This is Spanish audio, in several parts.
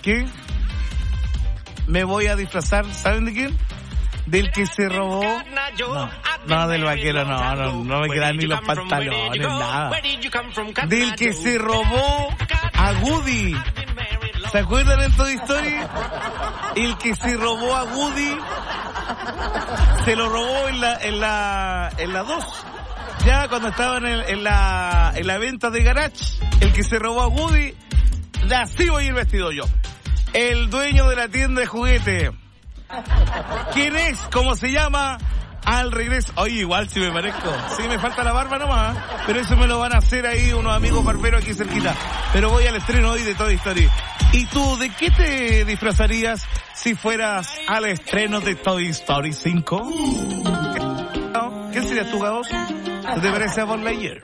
qué? Me voy a disfrazar, ¿saben de quién? Del que se robó. No, del vaquero, no me quedan ni los pantalones, nada. Del que se robó a Woody. ¿Se acuerdan en Toy Story? El que se robó a Woody se lo robó en la 2. Ya cuando estaban en la venta de garage, el que se robó a Woody, así voy a ir vestido yo. El dueño de la tienda de juguete. ¿Quién es? ¿Cómo se llama? Al regreso. Oye, igual si me parezco. Sí, me falta la barba nomás. Pero eso me lo van a hacer ahí unos amigos barberos aquí cerquita. Pero voy al estreno hoy de Toy Story. ¿Y tú, de qué te disfrazarías si fueras al estreno de Toy Story 5? ¿Qué serías tú, Gabos? ¿Te parece a Buzz Lightyear?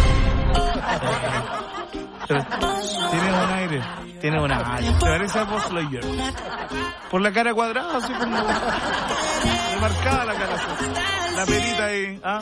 Tiene buen aire. Tiene una aire. ¿Te parece a Buzz Lightyear? Por la cara cuadrada, así como marcada la cara. La perita ahí. ¿Ah?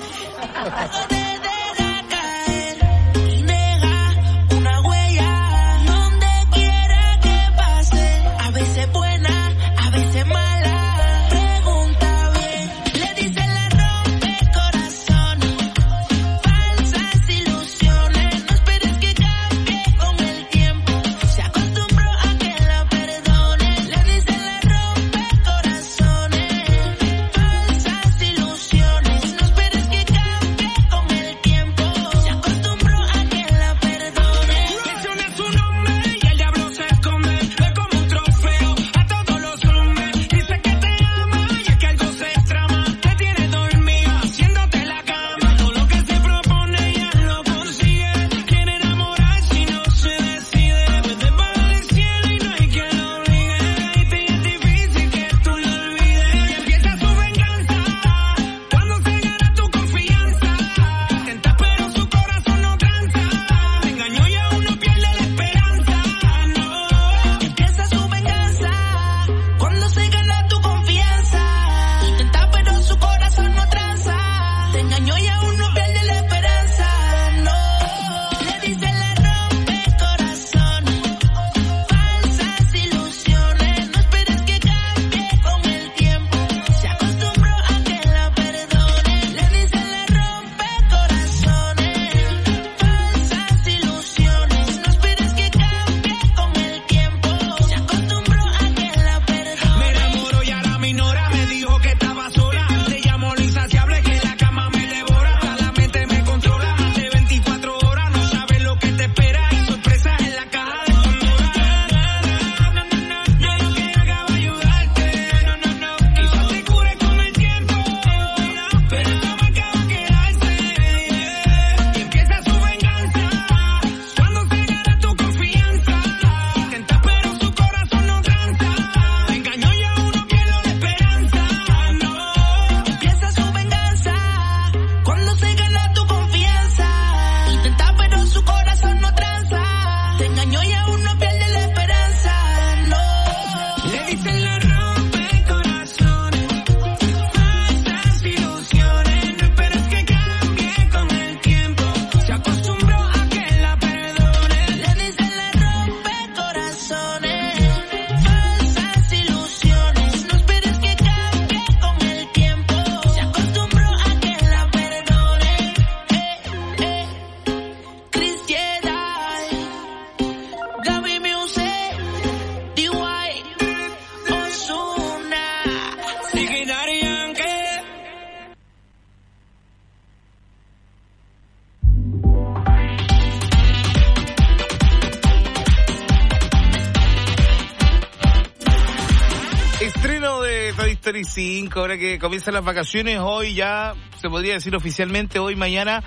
Toy Story 5, ahora que comienzan las vacaciones, hoy ya se podría decir oficialmente, hoy, mañana,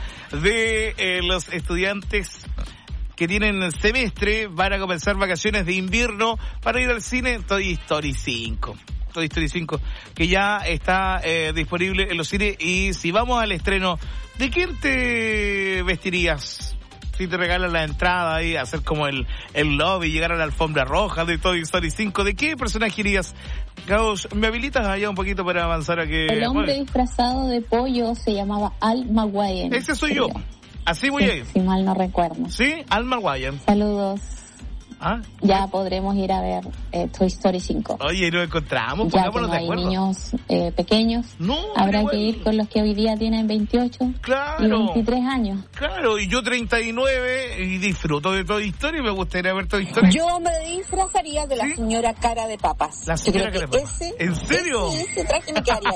de los estudiantes que tienen semestre, van a comenzar vacaciones de invierno para ir al cine. Toy Story 5. Toy Story 5, que ya está disponible en los cines. Y si vamos al estreno, ¿de quién te vestirías? Si te regalan la entrada ahí, hacer como el lobby, llegar a la alfombra roja de Toy Story 5, ¿de qué personaje irías? Gauss, ¿me habilitas allá un poquito para avanzar a que... El hombre disfrazado de pollo se llamaba Al Maguire. Ese soy yo. Así voy a ir. Si mal no recuerdo. ¿Sí? Al Maguire. Saludos. ya podremos ir a ver Toy Story 5. Oye, y nos encontramos, ya que no hay niños pequeños, habrá que ir con los que hoy día tienen 28 y 23 años. Claro, y yo 39 y disfruto de Toy Story y me gustaría ver Toy Story. Yo me disfrazaría de la señora Cara de Papas. La señora Cara de Papas. ¿En serio? Ese traje me quedaría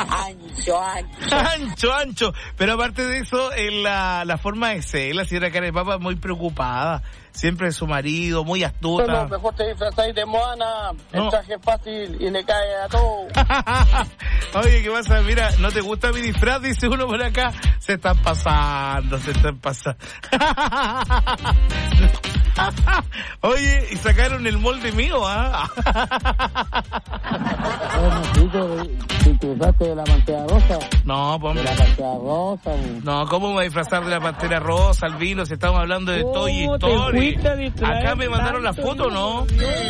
bien. Ancho. Pero aparte de eso, la forma de ser, la señora Cara de Papas muy preocupada. Siempre de su marido, muy astuta. Bueno, mejor te disfrazáis de Moana, el traje es fácil y le cae a todo. Oye, ¿qué pasa? Mira, ¿no te gusta mi disfraz? Dice uno por acá. Se están pasando. Oye, y sacaron el molde mío, ¿Te disfrazaste de la Pantera Rosa? No, pues... De la Pantera Rosa. No, ¿cómo me voy a disfrazar de la Pantera Rosa, Albino? Si estamos hablando de Toy Story. Acá me mandaron la foto, ¿no?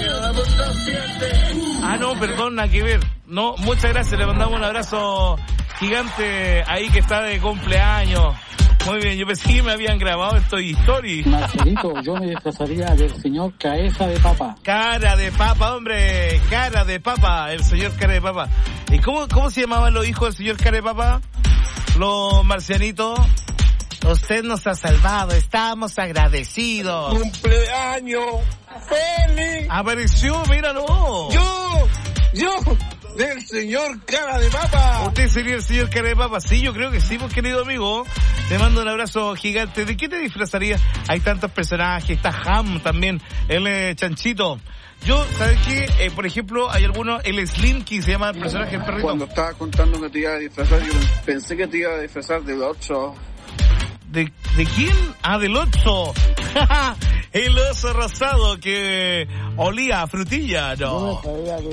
No, perdón, nada que ver. No, muchas gracias, le mandamos un abrazo gigante ahí que está de cumpleaños. Muy bien, yo pensé que me habían grabado en Toy Story. Marcelito, yo me disfrazaría del señor Cabeza de Papa. Cara de papa, hombre, Cara de Papa, el señor Cara de Papa. ¿Y cómo se llamaban los hijos del señor Cara de Papa? Los marcianitos. Usted nos ha salvado, estamos agradecidos. ¡Cumpleaños feliz! Apareció, míralo. Yo, del señor Cara de Papa. ¿Usted sería el señor Cara de Papa? Sí, yo creo que sí, pues, querido amigo. Te mando un abrazo gigante. ¿De qué te disfrazarías? Hay tantos personajes, está Ham también, el chanchito. Yo, ¿sabes qué? Por ejemplo, hay algunos, el Slinky se llama el personaje, el perrito. Cuando estaba contando que te iba a disfrazar, yo pensé que te iba a disfrazar del 8. ¿De quién? Del oso. El oso rosado que olía a frutilla. No.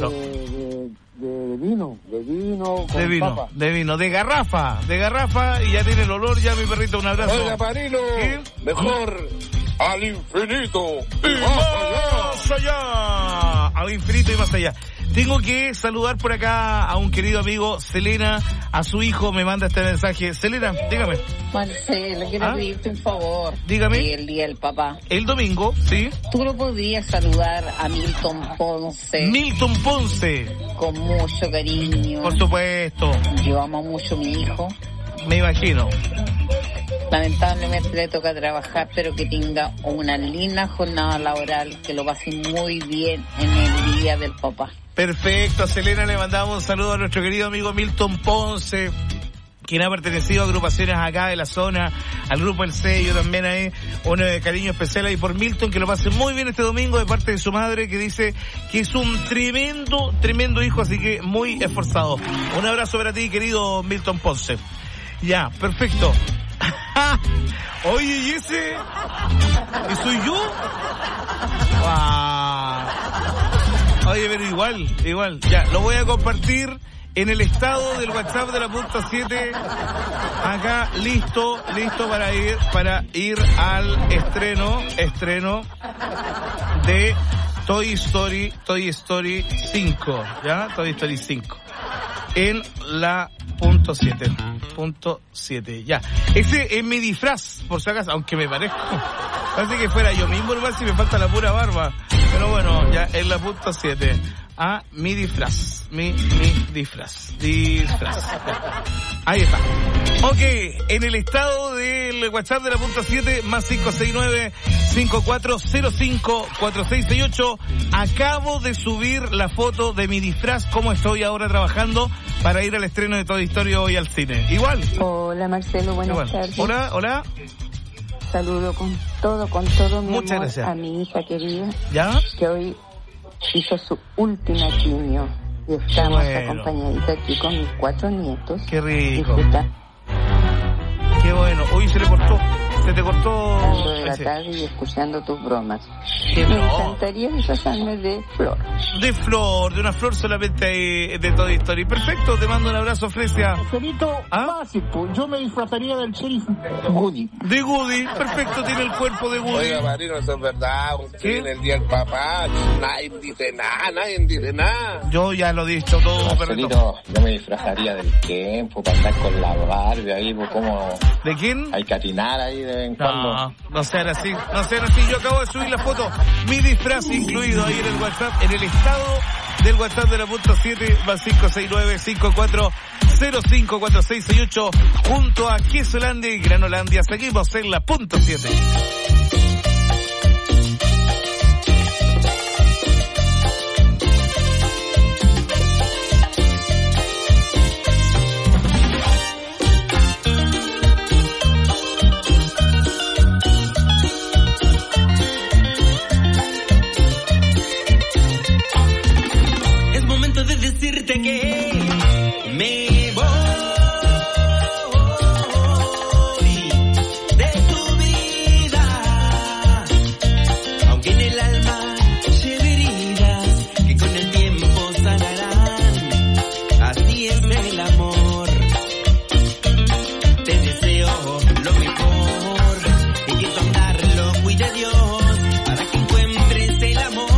De vino, de garrafa, y ya tiene el olor, ya mi perrito, un abrazo. Oiga, Parino, mejor al infinito y más allá. Al infinito y más allá. Tengo que saludar por acá a un querido amigo, Selena, a su hijo me manda este mensaje. Selena, dígame. Marcelo, quiero pedirte un favor. Dígame. El día del papá. El domingo, sí. ¿Tú lo podrías saludar a Milton Ponce? Milton Ponce. Con mucho cariño. Por supuesto. Yo amo mucho a mi hijo. Me imagino. Lamentablemente le toca trabajar, pero que tenga una linda jornada laboral, que lo pase muy bien en el día del papá. Perfecto, Selena, le mandamos un saludo a nuestro querido amigo Milton Ponce, quien ha pertenecido a agrupaciones acá de la zona, al grupo El Sello también ahí, un cariño especial ahí por Milton, que lo pase muy bien este domingo de parte de su madre, que dice que es un tremendo hijo, así que muy esforzado. Un abrazo para ti, querido Milton Ponce. Ya, perfecto. Oye, ¿y ese? ¿Y soy yo? Oye, pero igual. Ya, lo voy a compartir en el estado del WhatsApp de la punta 7. Acá, listo para ir al estreno de Toy Story 5, ¿ya? Toy Story 5. En la punto 7, ya. Ese es mi disfraz, por si acaso, aunque me parezco. Parece que fuera yo mismo, nomás si me falta la pura barba. Pero bueno, ya en la punto 7. Mi disfraz. Mi disfraz. Ahí está. Ok, en el estado del WhatsApp de la punta 7, más 569-5405-4668, acabo de subir la foto de mi disfraz, cómo estoy ahora trabajando para ir al estreno de Toy Story hoy al cine. Igual. Hola Marcelo, buenas tardes. Hola. Saludo con todo mi Muchas amor gracias. A mi hija querida. ¿Ya? Que hoy hizo su última quimio. Y estamos acompañaditos aquí con mis 4 nietos. Qué rico. Disfrutando. Qué bueno. Hoy se te cortó. De la tarde y escuchando tus bromas. Me encantaría disfrazarme de flor. De una flor solamente de Toy Story. Perfecto, te mando un abrazo, Fresia. Marcelito, básico, yo me disfrazaría del sheriff Woody. De Woody, perfecto, tiene el cuerpo de Woody. Oiga, Marino, eso es verdad. Usted viene el día del papá, nadie dice nada. Yo ya lo he dicho todo, Marcelito, yo me disfrazaría del Ken, para andar con la Barbie ahí, como... ¿De quién? Hay que atinar ahí de vez en cuando. No sean así. Yo acabo de subir la foto, mi disfraz incluido ahí en el WhatsApp, en el estado del WhatsApp de la punto 7, más 569-5405-4668, junto a Quesolandia y Granolandia. Seguimos en la punto 7. Decirte que me voy de tu vida, aunque en el alma lleve heridas que con el tiempo sanarán. Así es el amor. Te deseo lo mejor y que tu andar lo cuide Dios para que encuentres el amor.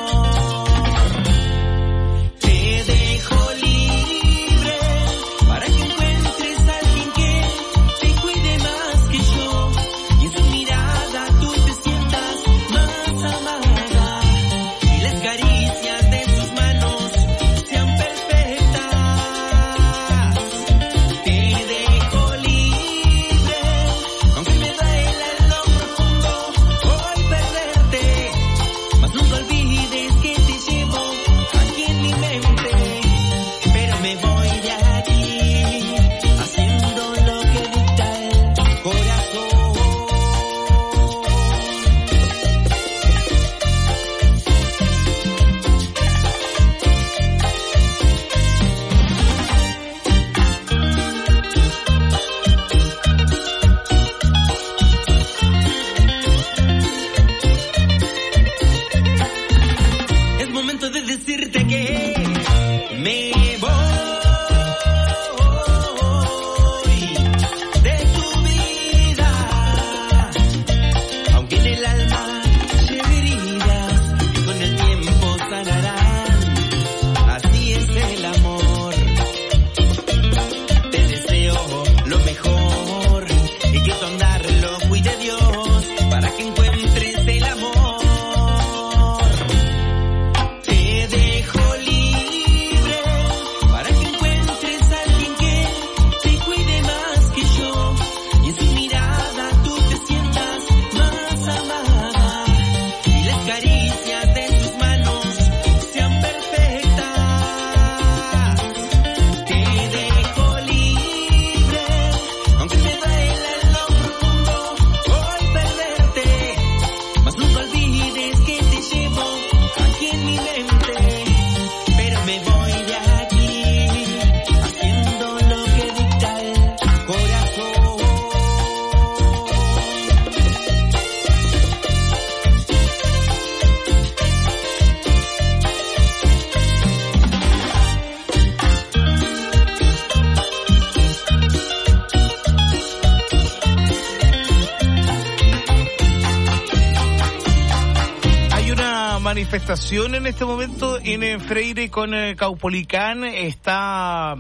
Manifestación en este momento en Freire con Caupolicán. Está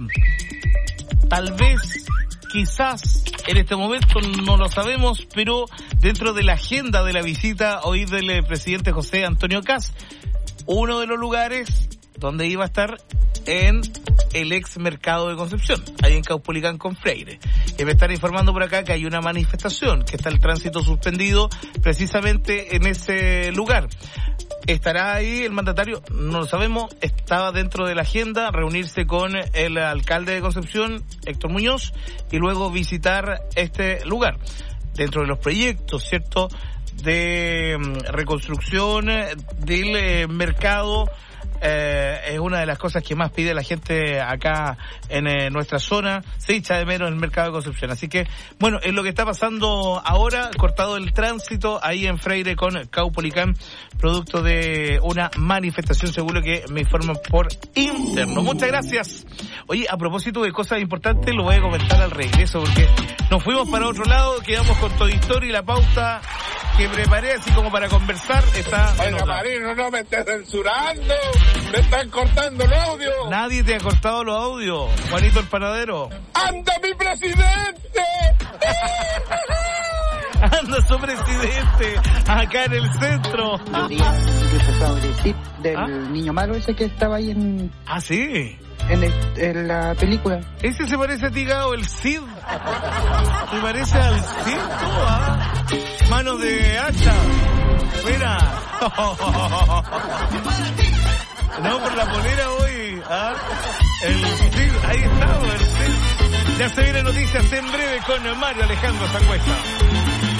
tal vez, quizás en este momento, no lo sabemos, pero dentro de la agenda de la visita hoy del presidente José Antonio Kast, uno de los lugares donde iba a estar en el ex mercado de Concepción, ahí en Caupolicán con Freire. Y me están informando por acá que hay una manifestación, que está el tránsito suspendido precisamente en ese lugar. ¿Estará ahí el mandatario? No lo sabemos. Estaba dentro de la agenda reunirse con el alcalde de Concepción, Héctor Muñoz, y luego visitar este lugar. Dentro de los proyectos, ¿cierto?, de reconstrucción del mercado, es una de las cosas que más pide la gente acá en nuestra zona. Se echa de menos el mercado de Concepción. Así que, bueno, es lo que está pasando ahora, cortado el tránsito ahí en Freire con Caupolicán, producto de una manifestación, seguro que me informan por interno. Muchas gracias. Oye, a propósito de cosas importantes, lo voy a comentar al regreso, porque nos fuimos para otro lado, quedamos con toda historia y la pauta que preparé así como para conversar está... Oiga, Marino, no me estés censurando, me están cortando el audio. Nadie te ha cortado los audios, Juanito el panadero. ¡Anda mi presidente! Anda su presidente acá en el centro. Del niño malo ese que estaba ahí en... Ah, sí. En la película. Ese se parece a ti, Gao, el Cid. ¿Te parece al Cid? Mano de hacha. Mira. No, por la polera hoy. El Cid, ahí está, el Cid. Ya se vienen noticias en breve con Mario Alejandro Sangüesa.